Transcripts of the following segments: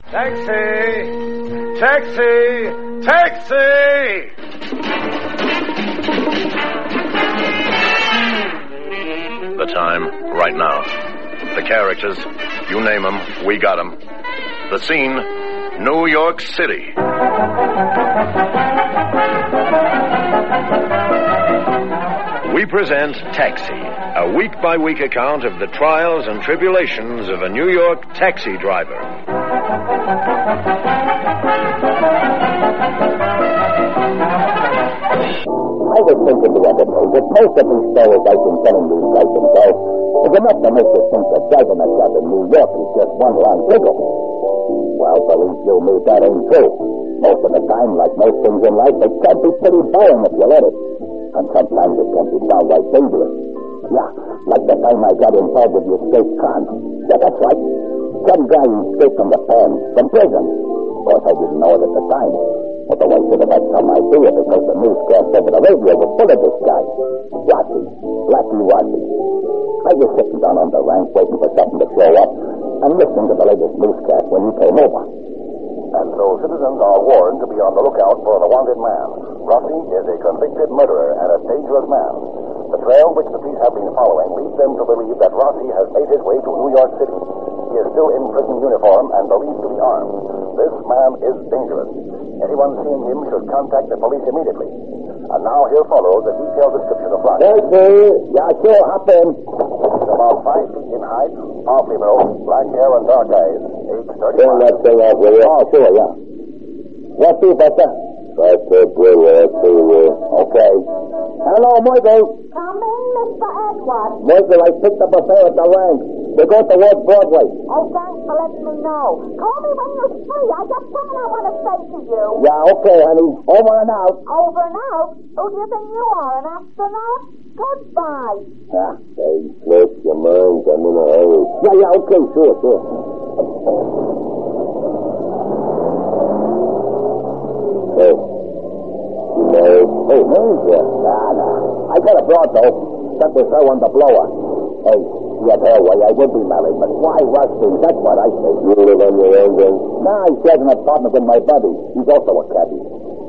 Taxi! Taxi! Taxi! The time, right now. The characters, you name them, we got them. The scene, New York City. We present Taxi, a week-by-week account of the trials and tribulations of a New York taxi driver. I was thinking the other day that most of these stories I've been telling you guys themselves is enough to make you think that driving a cab in New York is just one long wiggle. Well, believe you me, that ain't true. Most of the time, like most things in life, it can be pretty boring if you let it. And sometimes it can be downright dangerous. Yeah, like the time I got involved with the escape con. Yeah, that's right. Some guy escaped from the pen, from prison. Of course, I didn't know it at the time. Although I should have had some idea because the newscast over the radio was full of this guy. Watty. Blackie Watty. I was sitting down on the rank waiting for something to show up and listening to the latest newscast when he came over. And so citizens are warned to be on the lookout for the wanted man. Rossi is a convicted murderer and a dangerous man. The trail which the police have been following leads them to believe that Rossi has made his way to New York City. He is still in prison uniform and believed to be armed. This man is dangerous. Anyone seeing him should contact the police immediately. And now here follows a detailed description of Rossi. Okay, yeah, sure, hop in. He's about 5 feet in height, powerfully built, black hair and dark eyes, age 35. Turn that thing off, will you? Oh, sure, yeah. What's up, Buster? That's it, will you? Okay. Hello, Michael. Come in, Mr. Edwards. Michael, I picked up a pair at the rank. They go towards Broadway. Oh, thanks for letting me know. Call me when you're free. I got something I want to say to you. Yeah, okay, honey. Over and out. Over and out? Who do you think you are, an astronaut? Goodbye. Ah, hey, close your mind. I'm in a hurry. Yeah, okay, sure. Hey. You married? Hey, name's here. Nah. I got a broad, though. Got this her on the blower. Hey, yet her way, I would be married, but why Rusty? That's what I say. You live on your own, then? Nah, he shares an apartment with my buddy. He's also a cabbie.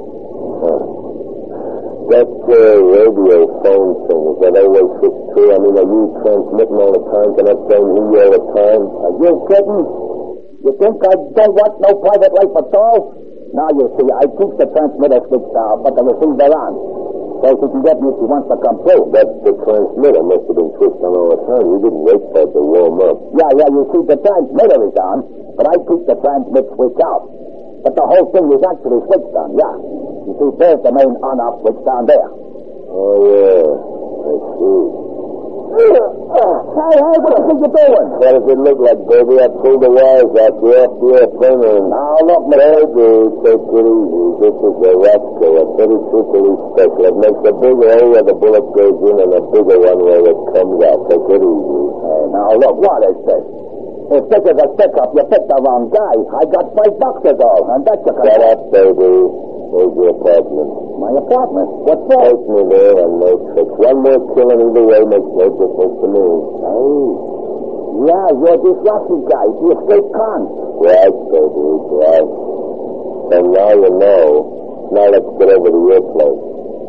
That radio phone thing, is that always fixed true? I mean, are you transmitting all the time? Can I phone you all the time? Are you kidding? You think I don't want no private life at all? Now, you see, I keep the transmitter switched off, but the receiver on. So she can get me if she wants to come through. That's the transmitter. Must have been switched on all the time. You didn't wait for it to warm up. Yeah, you see, the transmitter is on, but I keep the transmit switch out. But the whole thing is actually switched on, yeah. You see, there's the main on-off switch down there. Oh, yeah. I see. Hey, what do you think you're doing? What does it look like, baby? I pulled the wires out there off the airplane and... Now, look, Mr. Baby, take it easy. This is a Roscoe, a 32 police special. It makes a big hole where the bullet goes in and a bigger one where it comes out. Take it easy. Hey, now, look, what is this? If this is a stick-up, you picked the wrong guy. I got $5 ago, and that's a... Shut up, baby. Where's your apartment? My apartment? What for? Take me there and no tricks. One more killing either way makes no difference to me. Hey. Yeah, you're this Rossi guy, the escape con. Right, baby, right. And now you know. Now let's get over to your place.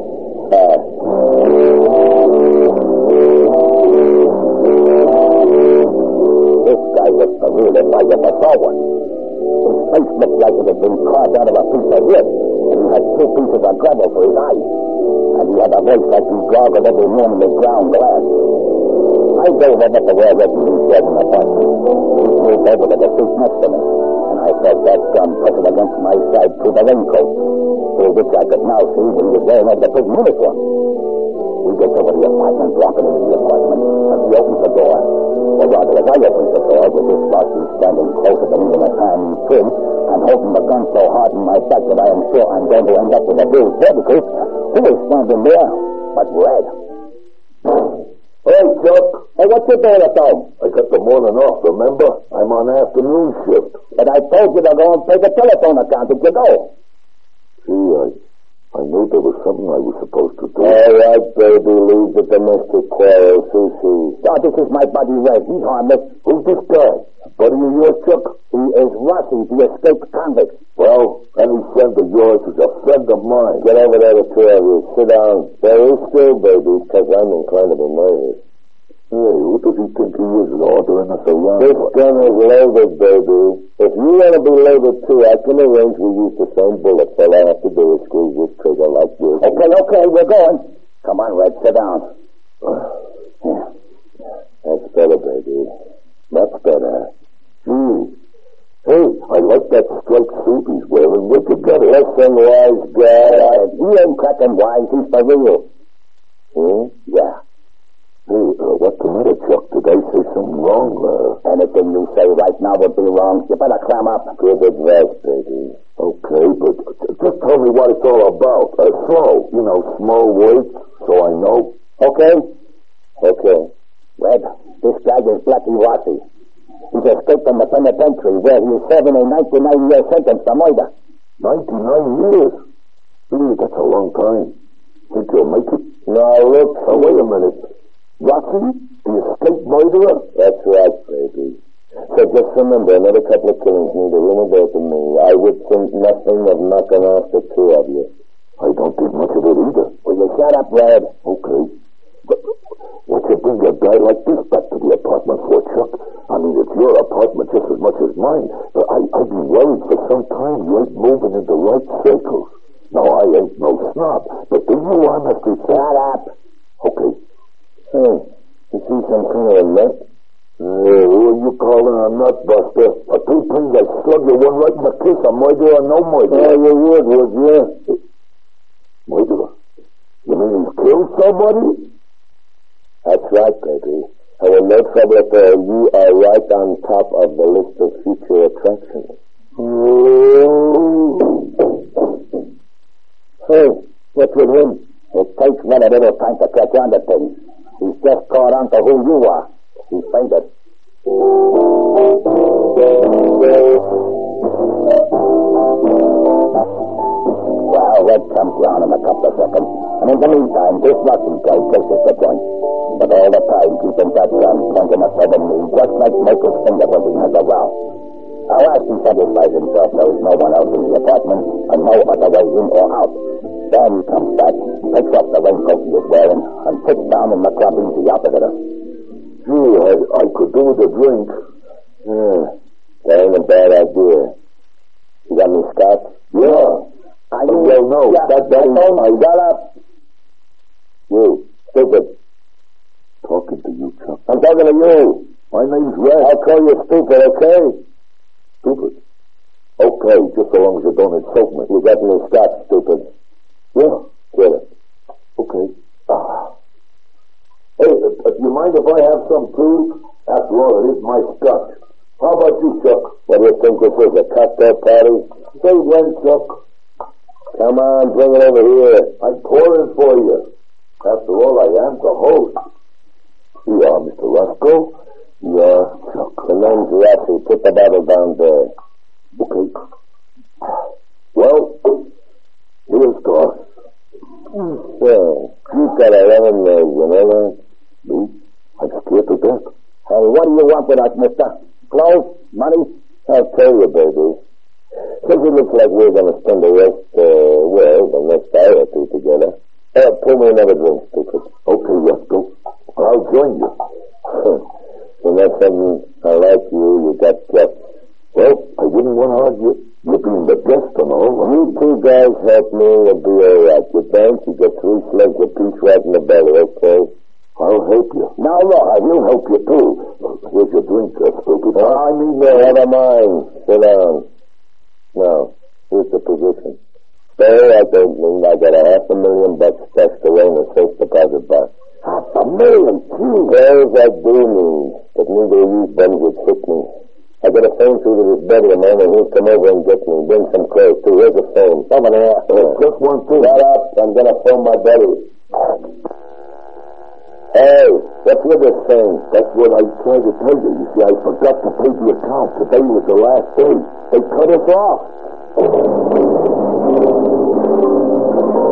This guy was the real if I ever saw one. His face looked like it had been carved out of a piece of wood, and he had 2 pieces of gravel for his eyes. And he had a voice like he gargled every morning with ground glass. I gave him up to where Reggie shared an apartment. He moved over to the seat next to me, and I felt that gun pressing against my side through the raincoat, through which I could now see when he was wearing the prison uniform. We get over to the apartment, walking into the apartment, and he opens the door. Or rather, as I opened the door, with this Rossi standing closer to me with a hand trim, and holding the gun so hard in my back that I am sure I'm going to end up with a bruised vertical, who is standing there but red. Hey, Chuck. Hey, what's your doing at home? I got the morning off, remember? I'm on afternoon shift. But I told you to go and pay the telephone account. Did you go? Gee, I knew there was something I was supposed to do. All right, baby, leave the domestic quarrel, Susie. Oh, this is my buddy Red. He's harmless. Who's this guy? Buddy of yours, Chuck? He is Rossi, the escaped convict. Well, any friend of yours is a friend of mine. Get over there, the two of you. Sit down. Very still, baby, because I'm inclined to be nervous. Hey, who does he think he is ordering us around? This gun is loaded, baby. If you want to be loaded, too, I can arrange we use the same bullets. All I have to do is squeeze this trigger like this. Okay, we're going. Come on, Red, sit down. Yeah. That's better, baby. Much better. Hey, I like that striped suit he's wearing. Where'd you get it? Listen, wise guy. He ain't cracking wise. He's for real. Yeah. Hey, what's the matter, Chuck? Did I say something wrong? Anything you say right now would be wrong. You better clam up. Good advice, baby. Okay, but just tell me what it's all about. Slow, small words, so I know. Okay. Red, this guy is Blackie Rossi. He's escaped from the penitentiary where he is serving a 99-year sentence for murder. 99 years? That's a long time. Think you'll make it? Now, look. Wait a minute. Rossi? The escaped murderer? That's right, baby. So just remember, another couple of killings need a little bit of me. I would think nothing of knocking off the two of you. I don't think much of it either. Will you shut up, Red? Okay. But what you bring a guy like this back to the apartment for, Chuck? I mean, it's your apartment just as much as mine. I've been worried for some time you ain't moving in the right circles. Now, I ain't no snob, but do you honestly think... Shut up. Okay. You see some kind of a nut? Who are you calling a nut buster? A two-pin that slug you one right in the kiss, a murderer or no murderer? Yeah, you would you? Murderer? You mean he's killed somebody? That's right, baby. And with no trouble at all, you are right on top of the list of future attractions. Hey, what's with him? It takes men a little time to catch on to things. He's just caught on to who you are. He fainted. Well, Red comes round in a couple of seconds. And in the meantime, this Rossi guy takes us the joint. But all the time, keeping that gun pointing us over me, just like Michael's finger when he has a row. I'll ask he satisfies himself there is no one else in the apartment and no other way in or out. Then he comes back, takes off the raincoat he was wearing, and sits down in the club easy opposite us. Gee, I could do with a drink. That ain't a bad idea. You got any scotch? Yeah. Well, no. Yeah, that ain't... Shut up. You, stupid. Talking to you, Chuck. I'm talking to you. My name's Red. I'll call you stupid, okay? Stupid? Okay, just so long as you don't insult me. You got any scotch, stupid? Yeah. Get it. Okay. Hey, do you mind if I have some too? After all, it is my scotch. How about you, Chuck? What do you think this is, a cocktail party? Say when, Chuck. Come on, bring it over here. I'm pouring for you. After all, I am the host. You are Mr. Roscoe. You are Chuck. The name's Rossi. Put the bottle down there. Okay. Well, here's Doris. So, you've got a lemon nose, you know that? Me? I'm scared to death. Hey, what do you want with us, mister? Clothes? Money? I'll tell you, baby. Since it looks like we're going to spend the next hour or two together, pour me another drink, stupid. Okay, Roscoe. I'll join you. When that's something I like you got guts. Well, I wouldn't want to argue. You're being the guest and all. You two guys help me, you'll be all right. You don't, you get 3 slugs apiece right in the belly, okay? I'll help you. Now, look, I will help you, too. Here's your drink, stupid. Never mind. Sit down. Now, here's the position. Stay at the opening. I got $500,000 stashed away in the safe deposit box. $500,000? Those I do need, but neither of you bums would hit me. I got a phone through to this bedroom man, and he'll come over and get me. Bring some clothes, too. Here's the phone. Over there. Just one thing. Shut up. I'm going to phone my buddy. Hey, what's with this thing? That's what I tried to tell you. You see, I forgot to pay the account. Today was the last day. They cut us off.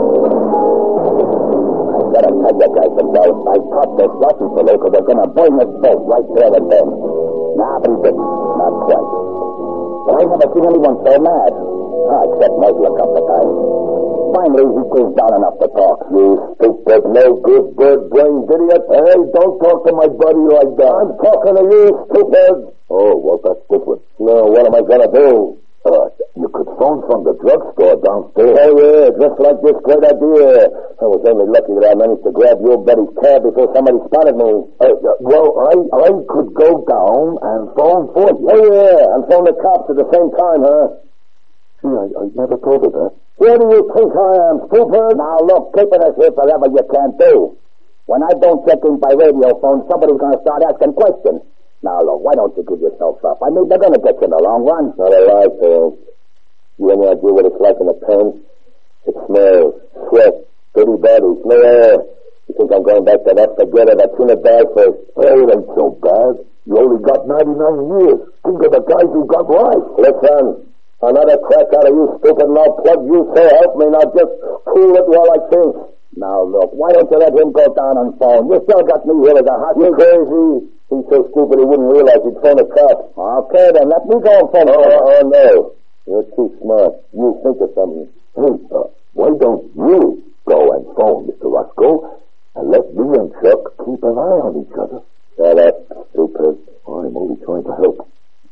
gotta tell you guys about. I caught this Russian fellow because they're gonna burn his boat right there and then. Nah, but he didn't. Not quite. But I never seen anyone so mad. Except Murphy a couple of times. Finally, he cools down enough to talk. You stupid, no good, bird-brained idiot. Hey, don't talk to my buddy like that. I'm talking to you, stupid. Oh, well, that's different. No, what am I gonna do? You could phone from the drugstore downstairs. Oh, yeah, just like this great idea. I was only lucky that I managed to grab your Betty's cab before somebody spotted me. Well, I could go down and phone for you. Oh, yeah, and phone the cops at the same time, huh? Gee, I never thought of that. Where do you think I am, stupid? Now, look, keeping us here forever you can't do. When I don't check in by radio phone, somebody's going to start asking questions. Now, look, why don't you give yourself up? I mean, they're going to get you in the long run. Not a lie, Phil. You any idea what it's like in the pen? It smells, sweat, dirty bodies, no air. You think I'm going back to that? Forget it. I've seen it bad first. Well, it ain't so bad. You only got 99 years. Think of the guys who got life. Listen, another crack out of you, stupid, and I'll plug you, so help me. Now, just cool it while I think. Now, look, why don't you let him go down on phone? You still got me here as a hostage. You crazy? He's so stupid he wouldn't realize he'd phone a cop. Okay, then let me go and phone him. Oh, no. You're too smart. You think of something. Hey, why don't you go and phone Mr. Roscoe and let me and Chuck keep an eye on each other? Shut up, stupid. I'm only trying to help.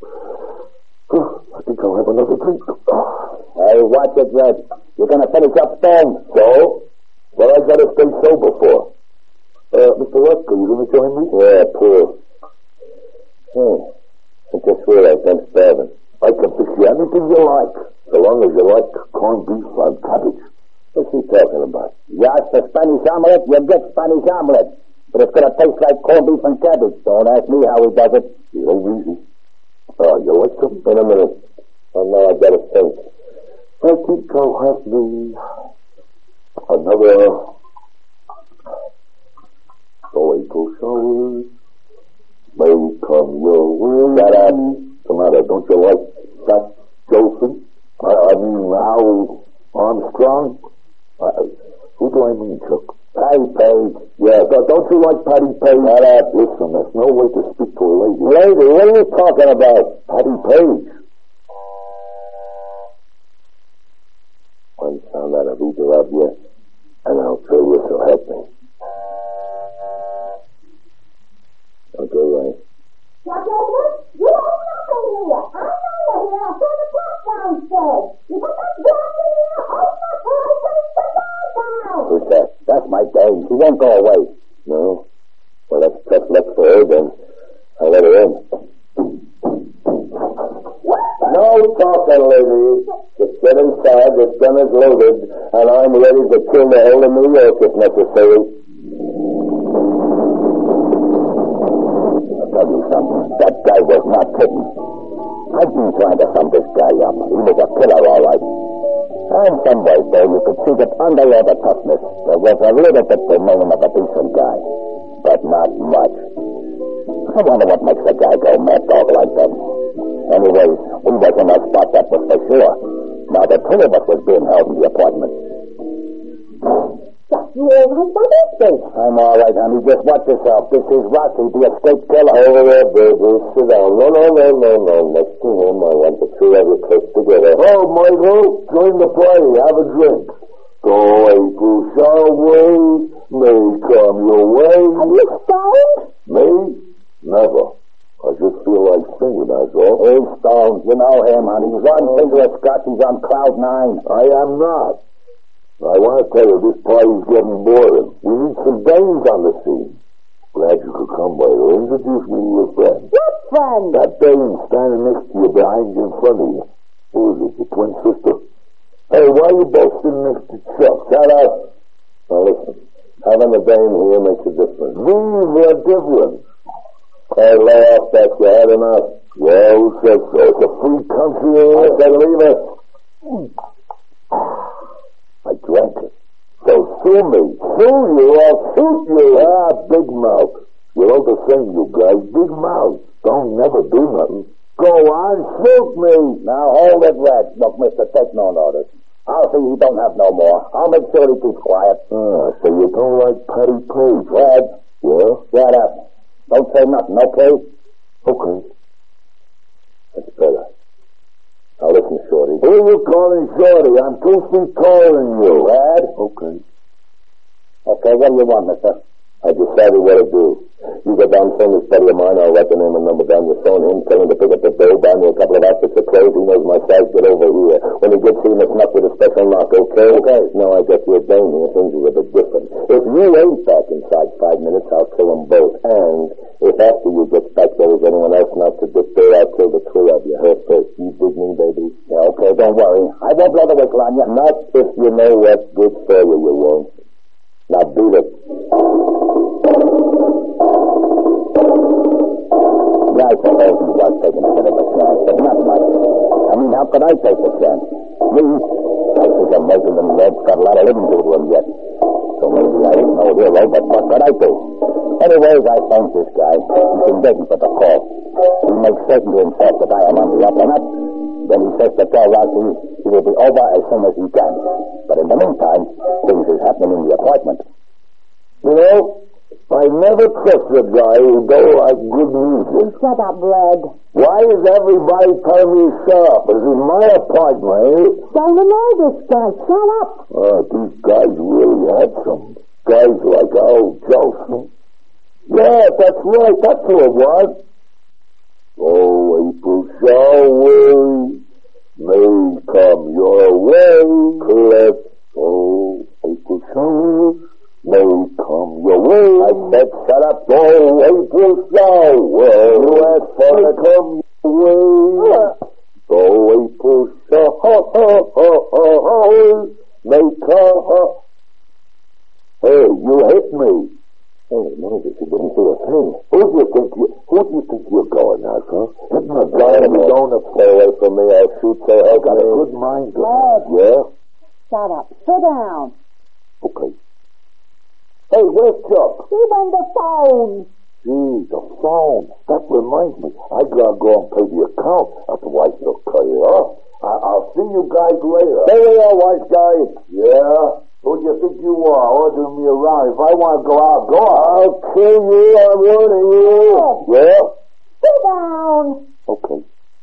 I think I'll have another drink. Hey, watch it, Red. You're going to finish up stone. So? Well, I got to stay sober for. Mr. Roscoe, you going to join me? Yeah, poor. I just realized I'm starving. I can fix you anything you like, so long as you like corned beef and cabbage. What's he talking about? You ask for Spanish omelet, you get Spanish omelet. But it's going to taste like corned beef and cabbage. Don't ask me how he does it. You ain't easy. You like something? In a minute. Oh, no, I got to think. I think I'll have me another April showers. May come your way. Shut up. Come on, don't you like Scott Jolson? I mean, Al Armstrong? Who do I mean, Chuck? Patty Page. Yeah, don't you like Patty Page? Shut up. Listen, there's no way to speak to a lady. Lady? What are you talking about? Patty Page. One sound out of either of you, and I'll tell you so help me. Okay, right. Now, David, you ain't nothing here. I know you're here. I saw the clock downstairs. You got that gas in here? Open up, or I'll put the door down. Who's that? That's my dame. She won't go away. No? Well, that's tough luck for her, then. I'll let her in. No talking, lady. Just get inside. This gun is loaded, and I'm ready to kill the whole of New York if necessary. I'll tell you something. That guy was not kidding. I've been trying to sum this guy up. He was a killer, all right. And some ways, though, you could see that under all the toughness, there was a little bit remain of a decent guy. But not much. I wonder what makes a guy go mad dog like that. Anyways, we was in our spot, that was for sure. Now, the two of us was being held in the apartment. Jack, you all right, Bobby? I'm all right, honey. Just watch yourself. This is Rossi, the escaped killer. Over there, baby. Sit down. No. Next to him, I want the two of you close together. Oh, Michael, join the party. Have a drink. Go, April, shall we? May come your way. Are you stoned? Me? Never. I just feel like singing, that's all. He's stoned. You know him, honey. He's one finger of scotch. He's on cloud 9. I am not. I want to tell you, this party's getting boring. We need some dames on the scene. Glad you could come, Michael. Introduce me to your friend. What friend? That dame standing next to you, behind you, in front of you. Who is it, your twin sister? Hey, why are you both sitting next to Chuck? Shut up. Now listen, having a dame here makes a difference. These are different. Hey, lay off that. You had enough. Yeah, who said so? It's a free country. I said leave it. I drank it. So sue me. Sue you, I'll shoot you. Big mouth. You're all the same, you guys. Big mouth. Don't never do nothing. Go on, shoot me. Now hold it, Red. Look, mister, take no notice. I'll see he don't have no more. I'll make sure he keeps quiet. So you don't like Patty Page? Red. Yeah? Shut up. Don't say nothing, okay? Okay. That's better. Now listen, Shorty. Who are you calling Shorty? I'm 2 feet taller than you. Red? Okay. Okay, what do you want, mister? I decided what to do. You go down to this buddy of mine, I'll write the name and number down your phone him, tell him to pick up the bill, buy me a couple of outfits of clothes. He knows my size, get over here. When he gets here, he must knock with a special knock, okay? Okay. Now I got your dame here, things are a bit different. If you ain't back inside 5 minutes, I'll kill them both. And if after you get back there is anyone else not to get there, I'll kill the 3 of you. Her first. You dig me, baby? Yeah, okay, don't worry. I won't blow the whistle on you. Not if you know what's good for you, you won't. Now beat it. Yeah, I suppose he was taking a bit of a chance, but not much. I mean, how could I take a chance? Me? I think I'm making them Red's got a lot of living to do him yet. So maybe I ain't no hero, but what could I do? Anyways, I phoned this guy. He's been waiting for the call. He makes certain to himself that I am on the up and up. Then he says to tell Rossi he will be over as soon as he can. But in the meantime, things is happening in the apartment. You know, I never trust a guy who don't like good music. Shut up, Red. Why is everybody telling me shut up? It's in my apartment, ain't it? Don't annoy this guy. Shut up. These guys really handsome. Guys like old Joseph. Yeah, that's right. That's who it was. Oh, April showers may come your way, Cliff. Oh, April showers may come your way. I said shut up. Oh, April showers may come your way. Oh, April showers may come. Hey, you hit me. Oh, no, you didn't do a thing. Who do you think you're going at, huh? Isn't a guy who's going to stay away from me? I'll shoot so I've got a good mind. Yeah? Shut up. Sit down. Okay. Hey, where's Chuck? He's on the phone. Gee, the phone. That reminds me. I gotta go and pay the account. Otherwise, they'll cut it off. I'll see you guys later. There we are, wise guy. Yeah? Who do you think you are, ordering me around? If I want to go out, go out. I'll kill you, I'm warning you. Yeah? Sit down. Okay.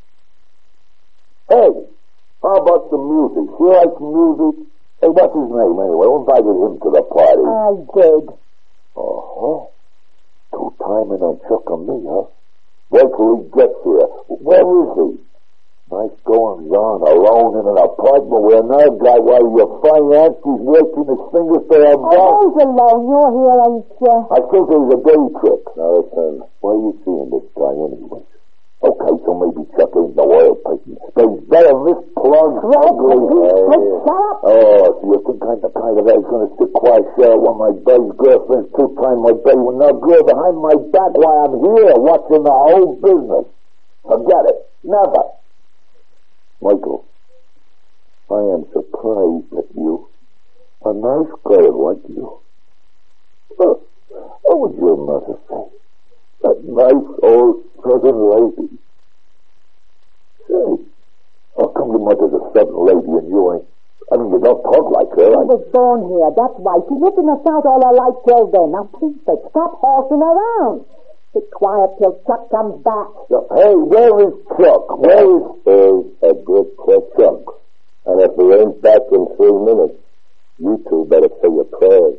Hey, how about some music? You like some music? Hey, what's his name anyway? Who invited him to the party? I did. Uh-huh. 2 timing on Chuck and me, huh? Wait till he gets here. Where is he? Nice going on alone in an apartment with another guy while your finance is working his fingers for a boss. Who's alone? You're here, ain't you? I think it was a day trick. Now listen, where are you seeing this guy anyway? Okay, so maybe Chuck ain't no oil painting. But he's better than this plug. Ugly. Shut up. Oh, so you think I'm the kind of guy who's going to sit quiet, share one of my buddy's girlfriends 2 times my buddy with no girl behind my back while I'm here watching the whole business? Forget it. Never. Michael, I am surprised at you. A nice girl like you. What would your mother say? That nice old southern lady. Say, how come your mother's a southern lady and you ain't? I mean, you don't talk like her. She was born here, that's why. She lived in the South all her life till then. Now, please, stop horsing around. Sit quiet till Chuck comes back. Hey, where is Chuck? Where is a good Chuck? And if he ain't back in 3 minutes, you 2 better say your prayers.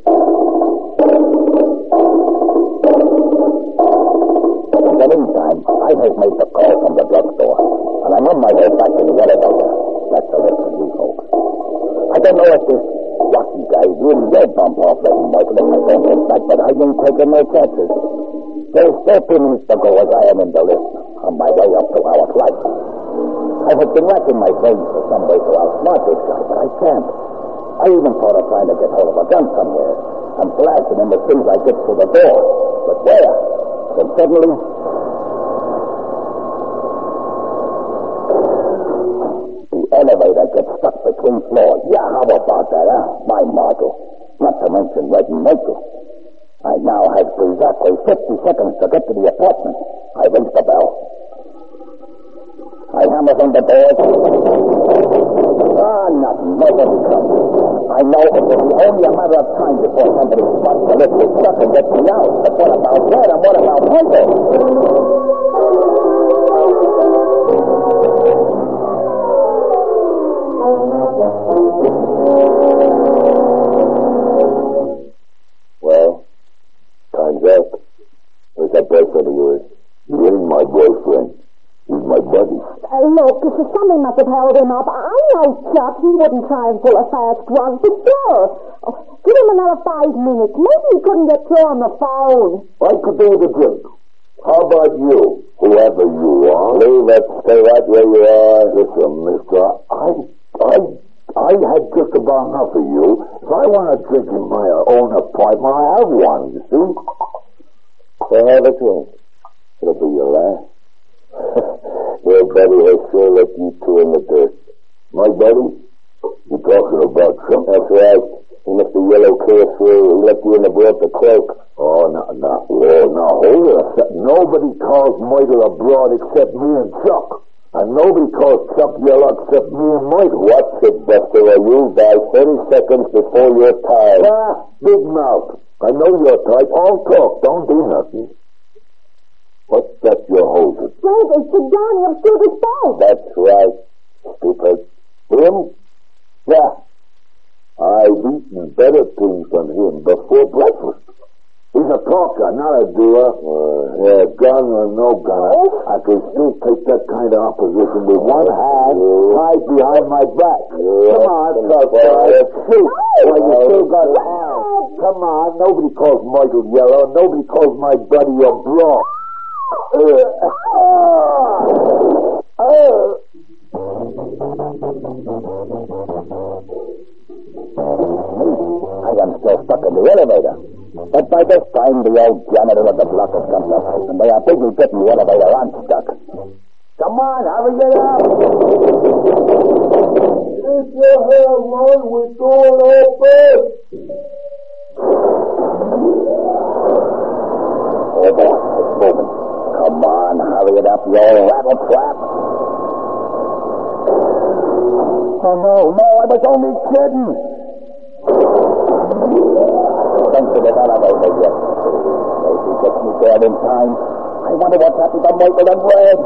In the meantime, I have made the call from the drugstore, and I'm on my way back to the elevator. That's a list from you folks. I don't know if this Rocky guy really will bump off letting Michael and my friend get back, but I ain't taking no chances. There's 13 minutes to go as I am in the lift, on my way up to our flight. I have been racking my brains for some way to outsmart this guy, but I can't. I even thought of trying to get hold of a gun somewhere and blasting him as soon as I get to the door. But where? Then suddenly, the elevator gets stuck between floors. Yeah, how about that, huh? My Margot. Not to mention Red and Michael. I now have exactly 50 seconds to get to the apartment. I ring the bell. I hammers on the doors. Nothing. No nobody comes. I know it will be only a matter of time before somebody spots the lift is stuck and gets me out. But what about Red and what about Michael? Well, time's up. Where's that boyfriend of yours? He ain't my boyfriend. He's my buddy. Look, something must have held him up. I know Chuck. He wouldn't try and pull a fast run for sure. Oh, give him another 5 minutes. Maybe he couldn't get through on the phone. I could do with a drink. How about you, whoever you are? Leave it. Stay right where you are. Listen, mister, I had just about enough of you. If I want a drink in my own apartment, I have one, you see? So have a drink. It'll be your last. Your buddy has sure left you two in the dirt. My buddy? You talking about Trump? That's right. He left the yellow carefree. He left you in the broad to cloak. Oh, no, hold it a second. Nobody calls Michael a broad except me and Chuck. And nobody calls Chuck yellow except me and Michael. What's it, Buster? You die 30 seconds before you're tired. Big mouth. I know you're tight. All talk. Don't do nothing. What's that you're holding? Red, it's the gun you've still disposed. That's right, stupid. Him? Yeah. I've eaten better things than him before breakfast. He's a talker, not a doer. Gun or no gun, I can still take that kind of opposition with one hand tied behind my back. Come on, tough guy. Shoot. Well, you still got hands. Come on, nobody calls Michael yellow. Nobody calls my buddy a broad. I am still stuck in the elevator. But by this time, the old janitor of the block has come up, and they are busy getting the elevator unstuck. Come on, hurry it up! If you have one, we're going open. Oh, boy, it's moving. Come on, hurry it up, you old rattle trap. Oh, no, I was only kidding. Thanks to the elevator yet. If he gets me there in time, I wonder what's happened to Michael and Red.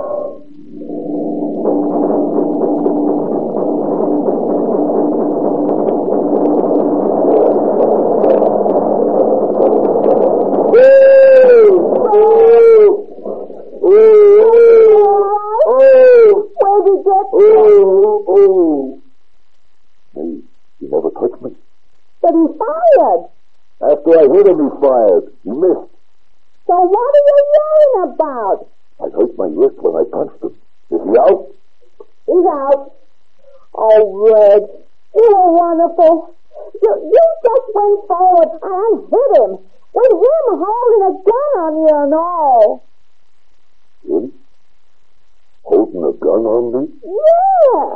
Where'd he get Oh. Hey, you never touched me. But he fired. After I hit him, he fired. He missed. So what are you yelling about? I hurt my wrist when I punched him. Is he out? He's out. Oh, Red, you were wonderful. You just went forward and hit him. With him holding a gun on you and all. Him? Holding a gun on me? Yeah.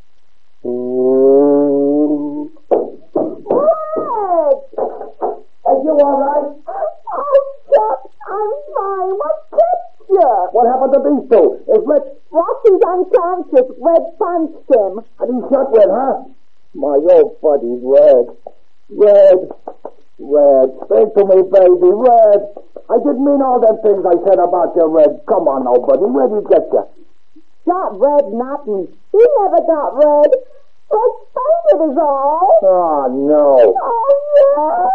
Red! Are you all right? Oh, Chuck, I'm fine. What kept you? What happened to these two? Is Red... Rossi's unconscious. Red punched him. And he shot Red, huh? My old buddy, Red. Red, speak to me, baby, Red. I didn't mean all them things I said about you, Red. Come on now, buddy. Where'd he get you? Got Red nothing. He never got Red. Red fainted is all. Oh, no. Oh, yeah.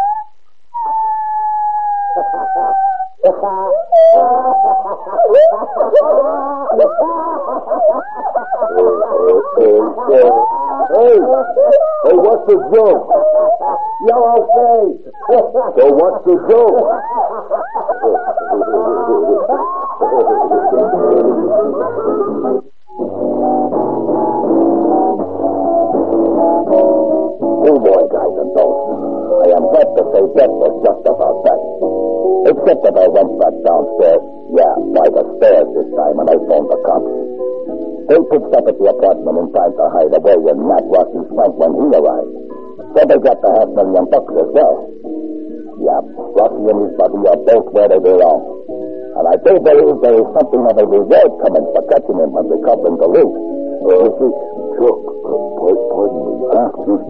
Hey, what's the joke? You're okay. So what's the joke? Oh, boy, guys and dolls. I am glad to say that was just about that. Except that I went back downstairs. Yeah, by the stairs this time, and I phoned the cops. They pitched up at the apartment in time to hide away and nab Rossi's Frank when he arrived. So they got the $500,000 as well. Yeah, Rossi and his buddy are both where they belong. And I do believe there is something of a reward coming for catching him and recovering the loot. You see, Chuck, pardon me. Huh? Excuse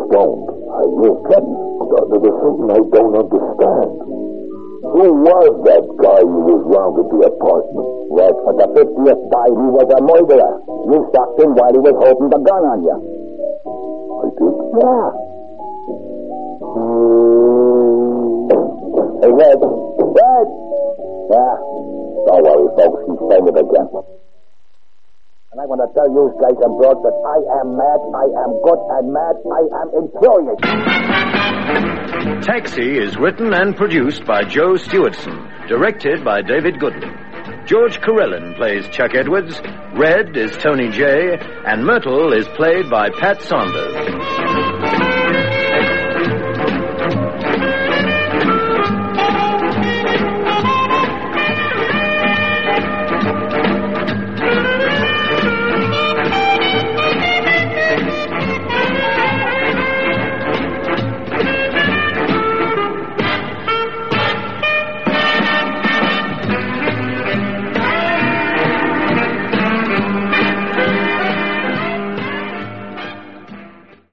stoned. You're kidding. There's something I don't understand. Who was that guy who was round at the apartment? Well, for the 50th time, he was a murderer. You stopped him while he was holding the gun on you. I did? Yeah. Hey, Red. Red! Yeah. Don't worry, folks. He's saying it again. And I want to tell you guys and broad that I am mad, I am good and mad, I am infuriated. Taxi is written and produced by Joe Stewardson, directed by David Goodman. George Carellin plays Chuck Edwards, Red is Tony Jay, and Myrtle is played by Pat Saunders.